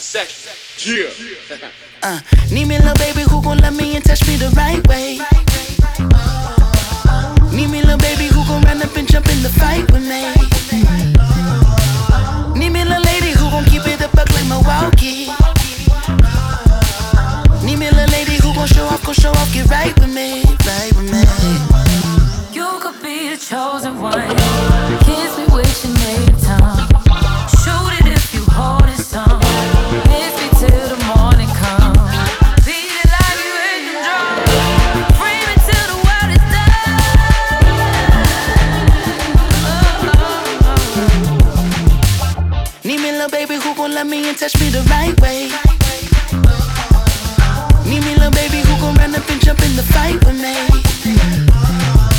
Need me a little baby who gon' love me and touch me the right way. Need me a little baby who gon' run up and jump in the fight with me. Need me a little lady who gon' keep it a buck like Milwaukee. Need me a little lady who gon' show off, get right with me, right with me. You could be the chosen one. Kiss me with your native tongue. Shoot it if you hold it some. Miss me till the morning comes. Beat it like you hit the drum. Free me till the world is done. Need me a little baby who gon' love me and touch me the right way. Need me a little baby who gon' run up and jump in the fight with me.